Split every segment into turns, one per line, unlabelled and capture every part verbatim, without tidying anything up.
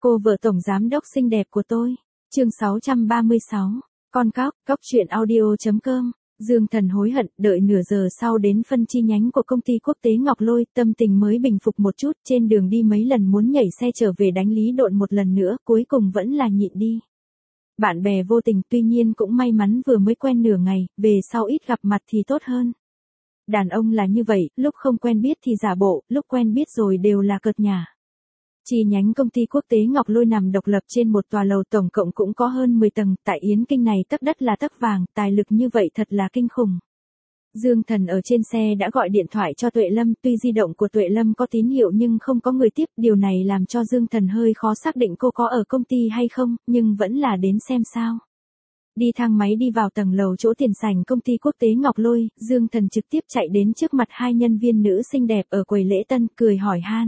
Cô vợ tổng giám đốc xinh đẹp của tôi. Chương sáu trăm ba mươi sáu. Con cóc, cóc truyện audio chấm com. Dương Thần hối hận, đợi nửa giờ sau đến phân chi nhánh của công ty quốc tế Ngọc Lôi, tâm tình mới bình phục một chút, trên đường đi mấy lần muốn nhảy xe trở về đánh Lý Độn một lần nữa, cuối cùng vẫn là nhịn đi. Bạn bè vô tình, tuy nhiên cũng may mắn vừa mới quen nửa ngày, về sau ít gặp mặt thì tốt hơn. Đàn ông là như vậy, lúc không quen biết thì giả bộ, lúc quen biết rồi đều là cợt nhả. Chi nhánh công ty quốc tế Ngọc Lôi nằm độc lập trên một tòa lầu, tổng cộng cũng có hơn mười tầng, tại Yến Kinh này tấc đất là tấc vàng, tài lực như vậy thật là kinh khủng. Dương Thần ở trên xe đã gọi điện thoại cho Tuệ Lâm, tuy di động của Tuệ Lâm có tín hiệu nhưng không có người tiếp, điều này làm cho Dương Thần hơi khó xác định cô có ở công ty hay không, nhưng vẫn là đến xem sao. Đi thang máy đi vào tầng lầu chỗ tiền sảnh công ty quốc tế Ngọc Lôi, Dương Thần trực tiếp chạy đến trước mặt hai nhân viên nữ xinh đẹp ở quầy lễ tân, cười hỏi han.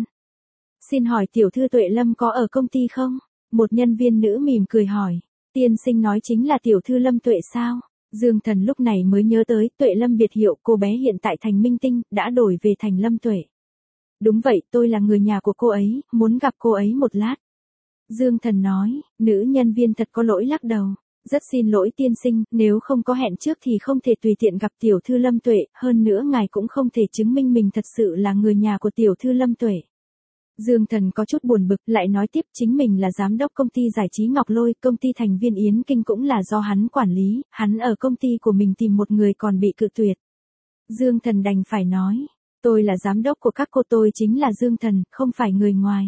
Xin hỏi tiểu thư Tuệ Lâm có ở công ty không? Một nhân viên nữ mỉm cười hỏi. Tiên sinh nói chính là tiểu thư Lâm Tuệ sao? Dương Thần lúc này mới nhớ tới Tuệ Lâm biệt hiệu cô bé hiện tại thành Minh Tinh, đã đổi về thành Lâm Tuệ. Đúng vậy, tôi là người nhà của cô ấy, muốn gặp cô ấy một lát. Dương Thần nói, nữ nhân viên thật có lỗi lắc đầu. Rất xin lỗi tiên sinh, nếu không có hẹn trước thì không thể tùy tiện gặp tiểu thư Lâm Tuệ, hơn nữa ngài cũng không thể chứng minh mình thật sự là người nhà của tiểu thư Lâm Tuệ. Dương Thần có chút buồn bực, lại nói tiếp chính mình là giám đốc công ty giải trí Ngọc Lôi, công ty thành viên Yến Kinh cũng là do hắn quản lý, hắn ở công ty của mình tìm một người còn bị cự tuyệt. Dương Thần đành phải nói, tôi là giám đốc của các cô, tôi chính là Dương Thần, không phải người ngoài.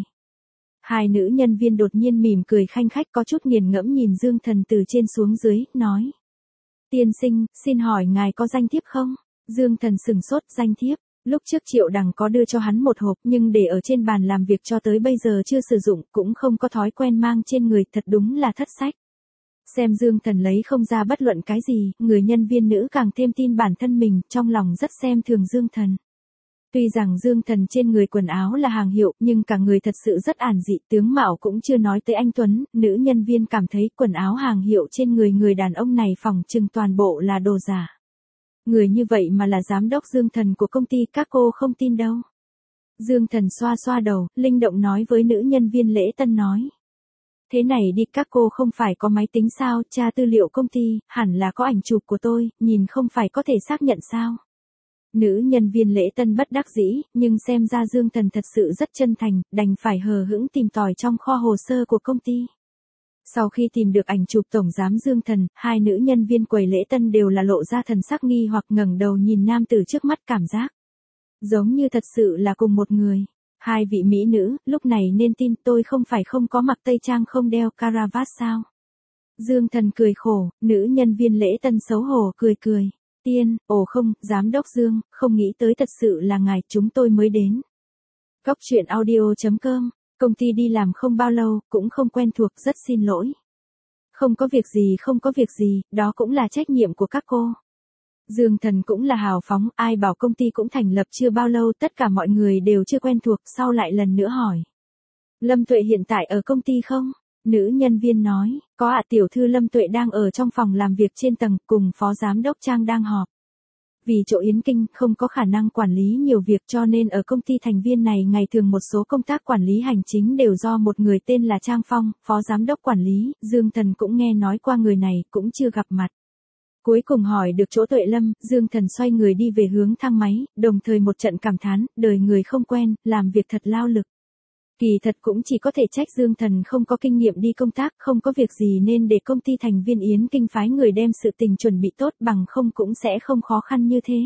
Hai nữ nhân viên đột nhiên mỉm cười khanh khách, có chút nghiền ngẫm nhìn Dương Thần từ trên xuống dưới, nói. Tiên sinh, xin hỏi ngài có danh thiếp không? Dương Thần sừng sốt, danh thiếp. Lúc trước Triệu Đằng có đưa cho hắn một hộp nhưng để ở trên bàn làm việc cho tới bây giờ chưa sử dụng, cũng không có thói quen mang trên người, thật đúng là thất sách. Xem Dương Thần lấy không ra bất luận cái gì, người nhân viên nữ càng thêm tin bản thân mình, trong lòng rất xem thường Dương Thần. Tuy rằng Dương Thần trên người quần áo là hàng hiệu, nhưng cả người thật sự rất ản dị, tướng mạo cũng chưa nói tới anh tuấn, nữ nhân viên cảm thấy quần áo hàng hiệu trên người người đàn ông này phỏng chừng toàn bộ là đồ giả. Người như vậy mà là giám đốc Dương Thần của công ty, các cô không tin đâu. Dương Thần xoa xoa đầu, linh động nói với nữ nhân viên lễ tân nói. Thế này đi, các cô không phải có máy tính sao, tra tư liệu công ty, hẳn là có ảnh chụp của tôi, nhìn không phải có thể xác nhận sao. Nữ nhân viên lễ tân bất đắc dĩ, nhưng xem ra Dương Thần thật sự rất chân thành, đành phải hờ hững tìm tòi trong kho hồ sơ của công ty. Sau khi tìm được ảnh chụp tổng giám Dương Thần, hai nữ nhân viên quầy lễ tân đều là lộ ra thần sắc nghi hoặc ngẩng đầu nhìn nam tử trước mắt, cảm giác giống như thật sự là cùng một người. Hai vị mỹ nữ, lúc này nên tin tôi không phải không có mặc tây trang không đeo caravat sao? Dương Thần cười khổ, nữ nhân viên lễ tân xấu hổ cười cười. Tiên, ồ không, giám đốc Dương, không nghĩ tới thật sự là ngài, chúng tôi mới đến. Cóc truyện audio chấm com. Công ty đi làm không bao lâu, cũng không quen thuộc, rất xin lỗi. Không có việc gì, không có việc gì, đó cũng là trách nhiệm của các cô. Dương Thần cũng là hào phóng, ai bảo công ty cũng thành lập chưa bao lâu, tất cả mọi người đều chưa quen thuộc, sau lại lần nữa hỏi. Lâm Tuệ hiện tại ở công ty không? Nữ nhân viên nói, có ạ, tiểu thư Lâm Tuệ đang ở trong phòng làm việc trên tầng, cùng phó giám đốc Trang đang họp. Vì chỗ Yến Kinh không có khả năng quản lý nhiều việc cho nên ở công ty thành viên này ngày thường một số công tác quản lý hành chính đều do một người tên là Trang Phong, phó giám đốc quản lý, Dương Thần cũng nghe nói qua người này, cũng chưa gặp mặt. Cuối cùng hỏi được chỗ Tuệ Lâm, Dương Thần xoay người đi về hướng thang máy, đồng thời một trận cảm thán, đời người không quen, làm việc thật lao lực. Kỳ thật cũng chỉ có thể trách Dương Thần không có kinh nghiệm đi công tác, không có việc gì nên để công ty thành viên Yến Kinh phái người đem sự tình chuẩn bị tốt, bằng không cũng sẽ không khó khăn như thế.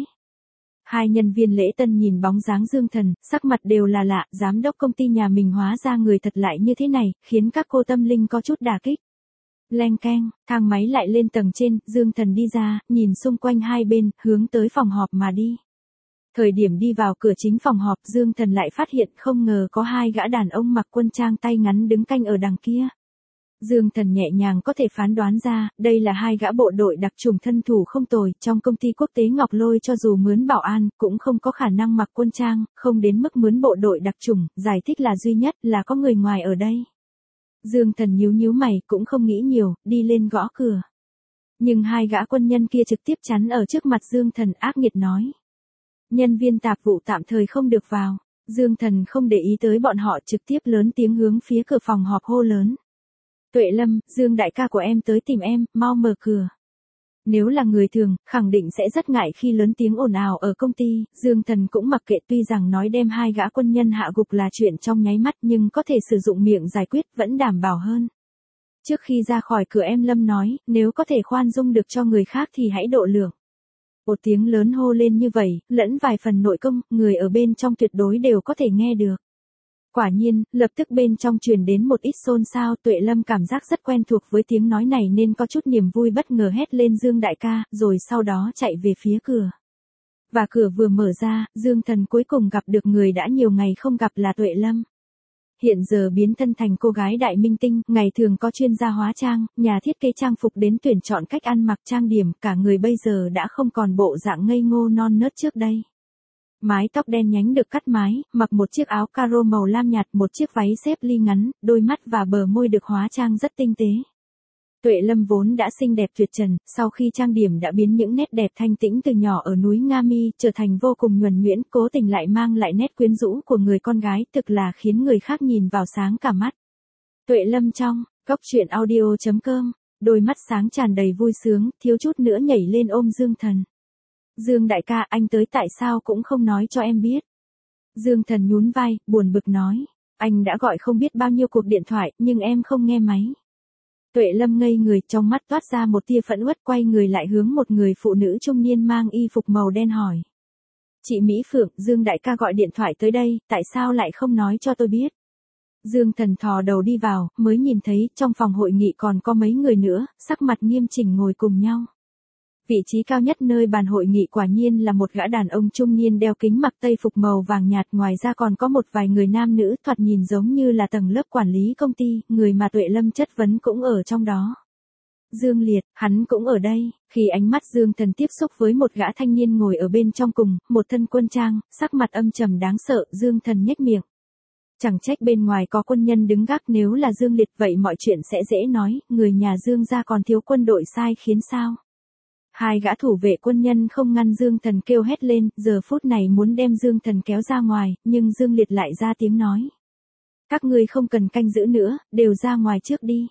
Hai nhân viên lễ tân nhìn bóng dáng Dương Thần, sắc mặt đều là lạ, giám đốc công ty nhà mình hóa ra người thật lại như thế này, khiến các cô tâm linh có chút đả kích. Leng keng, thang máy lại lên tầng trên, Dương Thần đi ra, nhìn xung quanh hai bên, hướng tới phòng họp mà đi. Thời điểm đi vào cửa chính phòng họp, Dương Thần lại phát hiện không ngờ có hai gã đàn ông mặc quân trang tay ngắn đứng canh ở đằng kia. Dương Thần nhẹ nhàng có thể phán đoán ra, đây là hai gã bộ đội đặc chủng thân thủ không tồi, trong công ty quốc tế Ngọc Lôi cho dù mướn bảo an, cũng không có khả năng mặc quân trang, không đến mức mướn bộ đội đặc chủng, giải thích là duy nhất là có người ngoài ở đây. Dương Thần nhíu nhíu mày, cũng không nghĩ nhiều, đi lên gõ cửa. Nhưng hai gã quân nhân kia trực tiếp chắn ở trước mặt Dương Thần, ác nghiệt nói. Nhân viên tạp vụ tạm thời không được vào. Dương Thần không để ý tới bọn họ, trực tiếp lớn tiếng hướng phía cửa phòng họp hô lớn. Tuệ Lâm, Dương đại ca của em tới tìm em, mau mở cửa. Nếu là người thường, khẳng định sẽ rất ngại khi lớn tiếng ồn ào ở công ty, Dương Thần cũng mặc kệ, tuy rằng nói đem hai gã quân nhân hạ gục là chuyện trong nháy mắt nhưng có thể sử dụng miệng giải quyết vẫn đảm bảo hơn. Trước khi ra khỏi cửa em Lâm nói, nếu có thể khoan dung được cho người khác thì hãy độ lượng. Một tiếng lớn hô lên như vậy, lẫn vài phần nội công, người ở bên trong tuyệt đối đều có thể nghe được. Quả nhiên, lập tức bên trong truyền đến một ít xôn xao, Tuệ Lâm cảm giác rất quen thuộc với tiếng nói này nên có chút niềm vui bất ngờ hét lên Dương đại ca, rồi sau đó chạy về phía cửa. Và cửa vừa mở ra, Dương Thần cuối cùng gặp được người đã nhiều ngày không gặp là Tuệ Lâm. Hiện giờ biến thân thành cô gái đại minh tinh, ngày thường có chuyên gia hóa trang, nhà thiết kế trang phục đến tuyển chọn cách ăn mặc trang điểm, cả người bây giờ đã không còn bộ dạng ngây ngô non nớt trước đây. Mái tóc đen nhánh được cắt mái, mặc một chiếc áo caro màu lam nhạt, một chiếc váy xếp ly ngắn, đôi mắt và bờ môi được hóa trang rất tinh tế. Tuệ Lâm vốn đã xinh đẹp tuyệt trần, sau khi trang điểm đã biến những nét đẹp thanh tĩnh từ nhỏ ở núi Nga Mi trở thành vô cùng nhuần nhuyễn, cố tình lại mang lại nét quyến rũ của người con gái, thực là khiến người khác nhìn vào sáng cả mắt. Tuệ Lâm trong, Cốc Truyện Audio chấm com, đôi mắt sáng tràn đầy vui sướng, thiếu chút nữa nhảy lên ôm Dương Thần. Dương đại ca, anh tới tại sao cũng không nói cho em biết. Dương Thần nhún vai, buồn bực nói, anh đã gọi không biết bao nhiêu cuộc điện thoại, nhưng em không nghe máy. Tuệ Lâm ngây người, trong mắt toát ra một tia phẫn uất, quay người lại hướng một người phụ nữ trung niên mang y phục màu đen hỏi. Chị Mỹ Phượng, Dương đại ca gọi điện thoại tới đây, tại sao lại không nói cho tôi biết. Dương Thần thò đầu đi vào, mới nhìn thấy trong phòng hội nghị còn có mấy người nữa, sắc mặt nghiêm chỉnh ngồi cùng nhau. Vị trí cao nhất nơi bàn hội nghị quả nhiên là một gã đàn ông trung niên đeo kính mặc tây phục màu vàng nhạt, ngoài ra còn có một vài người nam nữ thoạt nhìn giống như là tầng lớp quản lý công ty, người mà Tuệ Lâm chất vấn cũng ở trong đó. Dương Liệt, hắn cũng ở đây, khi ánh mắt Dương Thần tiếp xúc với một gã thanh niên ngồi ở bên trong cùng, một thân quân trang, sắc mặt âm trầm đáng sợ, Dương Thần nhếch miệng. Chẳng trách bên ngoài có quân nhân đứng gác, nếu là Dương Liệt vậy mọi chuyện sẽ dễ nói, người nhà Dương gia còn thiếu quân đội sai khiến sao. Hai gã thủ vệ quân nhân không ngăn Dương Thần kêu hét lên, giờ phút này muốn đem Dương Thần kéo ra ngoài, nhưng Dương Liệt lại ra tiếng nói. Các ngươi không cần canh giữ nữa, đều ra ngoài trước đi.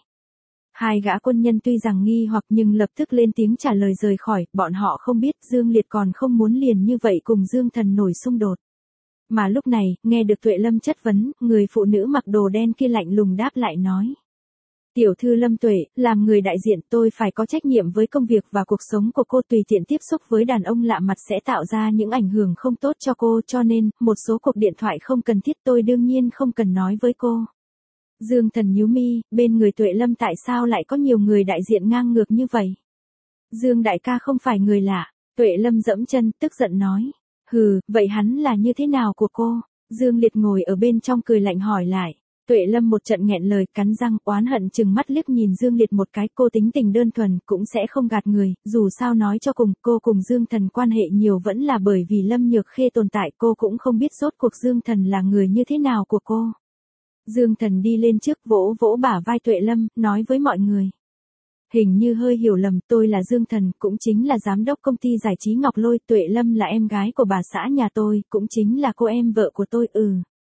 Hai gã quân nhân tuy rằng nghi hoặc nhưng lập tức lên tiếng trả lời rời khỏi, bọn họ không biết Dương Liệt còn không muốn liền như vậy cùng Dương Thần nổi xung đột. Mà lúc này, nghe được Tuệ Lâm chất vấn, người phụ nữ mặc đồ đen kia lạnh lùng đáp lại nói. Tiểu thư Lâm Tuệ, làm người đại diện tôi phải có trách nhiệm với công việc và cuộc sống của cô, tùy tiện tiếp xúc với đàn ông lạ mặt sẽ tạo ra những ảnh hưởng không tốt cho cô, cho nên, một số cuộc điện thoại không cần thiết tôi đương nhiên không cần nói với cô. Dương Thần nhíu mi, bên người Tuệ Lâm tại sao lại có nhiều người đại diện ngang ngược như vậy? Dương đại ca không phải người lạ, Tuệ Lâm dẫm chân, tức giận nói. Hừ, vậy hắn là như thế nào của cô? Dương Liệt ngồi ở bên trong cười lạnh hỏi lại. Tuệ Lâm một trận nghẹn lời, cắn răng, oán hận chừng mắt liếc nhìn Dương Liệt một cái, cô tính tình đơn thuần, cũng sẽ không gạt người, dù sao nói cho cùng, cô cùng Dương Thần quan hệ nhiều vẫn là bởi vì Lâm Nhược Khê tồn tại, cô cũng không biết rốt cuộc Dương Thần là người như thế nào của cô. Dương Thần đi lên trước vỗ vỗ bả vai Tuệ Lâm, nói với mọi người. Hình như hơi hiểu lầm, tôi là Dương Thần, cũng chính là giám đốc công ty giải trí Ngọc Lôi, Tuệ Lâm là em gái của bà xã nhà tôi, cũng chính là cô em vợ của tôi, ừ.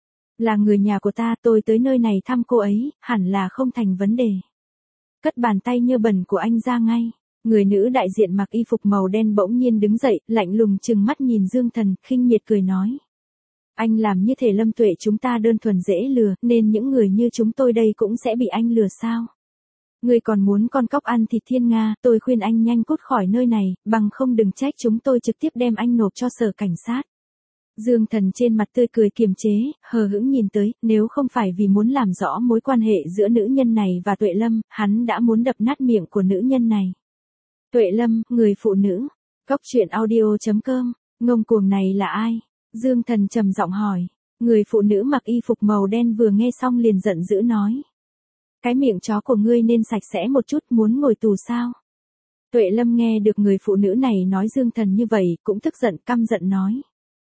Là người nhà của ta, tôi tới nơi này thăm cô ấy, hẳn là không thành vấn đề. Cất bàn tay nhơ bẩn của anh ra ngay. Người nữ đại diện mặc y phục màu đen bỗng nhiên đứng dậy, lạnh lùng trừng mắt nhìn Dương Thần, khinh miệt cười nói. Anh làm như thể Lâm Tuệ chúng ta đơn thuần dễ lừa, nên những người như chúng tôi đây cũng sẽ bị anh lừa sao? Người còn muốn con cóc ăn thịt thiên nga, tôi khuyên anh nhanh cút khỏi nơi này, bằng không đừng trách chúng tôi trực tiếp đem anh nộp cho sở cảnh sát. Dương Thần trên mặt tươi cười kiềm chế, hờ hững nhìn tới, nếu không phải vì muốn làm rõ mối quan hệ giữa nữ nhân này và Tuệ Lâm, hắn đã muốn đập nát miệng của nữ nhân này. Tuệ Lâm, người phụ nữ. Cốc Truyện Audio chấm com, ngông cuồng này là ai? Dương Thần trầm giọng hỏi. Người phụ nữ mặc y phục màu đen vừa nghe xong liền giận dữ nói. Cái miệng chó của ngươi nên sạch sẽ một chút, muốn ngồi tù sao? Tuệ Lâm nghe được người phụ nữ này nói Dương Thần như vậy, cũng tức giận, căm giận nói.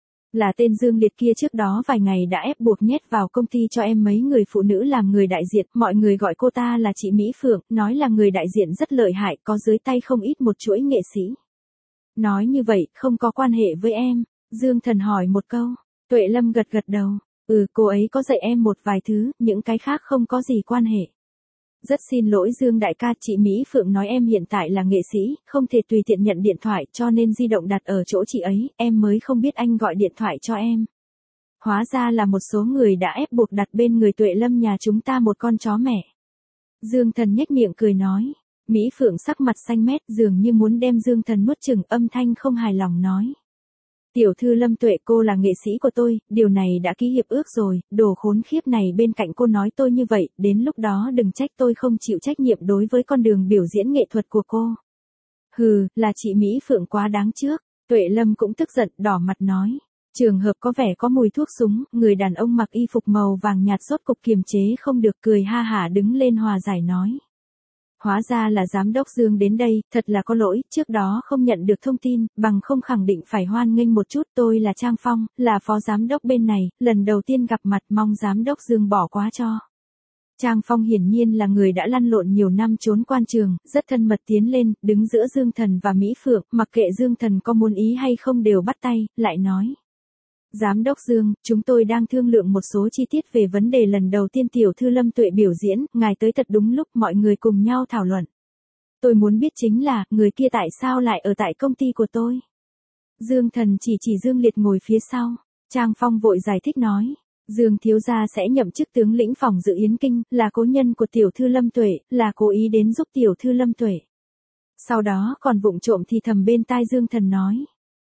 Là tên Dương Liệt kia trước đó vài ngày đã ép buộc nhét vào công ty cho em mấy người phụ nữ làm người đại diện, mọi người gọi cô ta là chị Mỹ Phượng, nói là người đại diện rất lợi hại, có dưới tay không ít một chuỗi nghệ sĩ. Nói như vậy, không có quan hệ với em, Dương Thần hỏi một câu. Tuệ Lâm gật gật đầu, ừ cô ấy có dạy em một vài thứ, những cái khác không có gì quan hệ. Rất xin lỗi Dương đại ca, chị Mỹ Phượng nói em hiện tại là nghệ sĩ, không thể tùy tiện nhận điện thoại cho nên di động đặt ở chỗ chị ấy, em mới không biết anh gọi điện thoại cho em. Hóa ra là một số người đã ép buộc đặt bên người Tuệ Lâm nhà chúng ta một con chó mẹ. Dương Thần nhếch miệng cười nói. Mỹ Phượng sắc mặt xanh mét dường như muốn đem Dương Thần nuốt chửng, âm thanh không hài lòng nói. Tiểu thư Lâm Tuệ, cô là nghệ sĩ của tôi, điều này đã ký hiệp ước rồi, đồ khốn khiếp này bên cạnh cô nói tôi như vậy, đến lúc đó đừng trách tôi không chịu trách nhiệm đối với con đường biểu diễn nghệ thuật của cô. Hừ, là chị Mỹ Phượng quá đáng trước. Tuệ Lâm cũng tức giận, đỏ mặt nói. Trường hợp có vẻ có mùi thuốc súng, người đàn ông mặc y phục màu vàng nhạt rốt cục kiềm chế không được, cười ha hả đứng lên hòa giải nói. Hóa ra là giám đốc Dương đến đây, thật là có lỗi, trước đó không nhận được thông tin, bằng không khẳng định phải hoan nghênh một chút, tôi là Trang Phong, là phó giám đốc bên này, lần đầu tiên gặp mặt, mong giám đốc Dương bỏ qua cho. Trang Phong hiển nhiên là người đã lăn lộn nhiều năm trốn quan trường, rất thân mật tiến lên, đứng giữa Dương Thần và Mỹ Phượng, mặc kệ Dương Thần có muốn ý hay không đều bắt tay, lại nói. Giám đốc Dương, chúng tôi đang thương lượng một số chi tiết về vấn đề lần đầu tiên tiểu thư Lâm Tuệ biểu diễn, ngài tới thật đúng lúc, mọi người cùng nhau thảo luận. Tôi muốn biết chính là, người kia tại sao lại ở tại công ty của tôi? Dương Thần chỉ chỉ Dương Liệt ngồi phía sau. Trang Phong vội giải thích nói. Dương thiếu gia sẽ nhậm chức tướng lĩnh phòng dự yến kinh, là cố nhân của tiểu thư Lâm Tuệ, là cố ý đến giúp tiểu thư Lâm Tuệ. Sau đó còn vụng trộm thì thầm bên tai Dương Thần nói.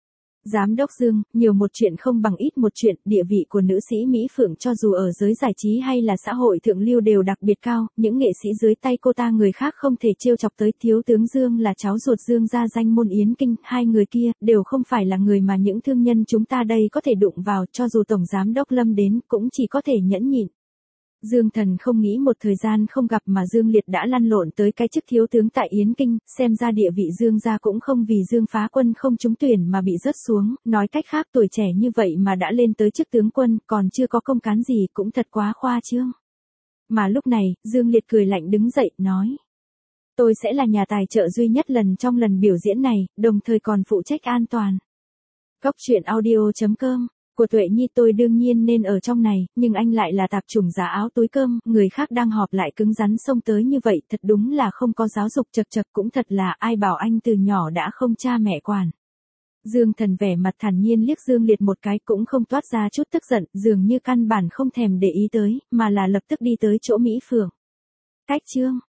Giám đốc Dương, nhiều một chuyện không bằng ít một chuyện, địa vị của nữ sĩ Mỹ Phượng cho dù ở giới giải trí hay là xã hội thượng lưu đều đặc biệt cao, những nghệ sĩ dưới tay cô ta người khác không thể trêu chọc tới. Thiếu tướng Dương là cháu ruột Dương gia danh môn yến kinh, hai người kia đều không phải là người mà những thương nhân chúng ta đây có thể đụng vào, cho dù tổng giám đốc Lâm đến cũng chỉ có thể nhẫn nhịn. Dương Thần không nghĩ một thời gian không gặp mà Dương Liệt đã lăn lộn tới cái chức thiếu tướng tại Yến Kinh, xem ra địa vị Dương gia cũng không vì Dương Phá Quân không trúng tuyển mà bị rớt xuống, nói cách khác tuổi trẻ như vậy mà đã lên tới chức tướng quân, còn chưa có công cán gì cũng thật quá khoa trương. Mà lúc này, Dương Liệt cười lạnh đứng dậy, nói. Tôi sẽ là nhà tài trợ duy nhất lần trong lần biểu diễn này, đồng thời còn phụ trách an toàn. Cóc truyện audio chấm com Của Tuệ Nhi tôi đương nhiên nên ở trong này, nhưng anh lại là tạp chủng giả áo túi cơm, người khác đang họp lại cứng rắn xông tới như vậy, thật đúng là không có giáo dục, chật chật cũng thật là ai bảo anh từ nhỏ đã không cha mẹ quản. Dương Thần vẻ mặt thản nhiên liếc Dương Liệt một cái cũng không toát ra chút tức giận, dường như căn bản không thèm để ý tới, mà là lập tức đi tới chỗ Mỹ Phượng. Cách chương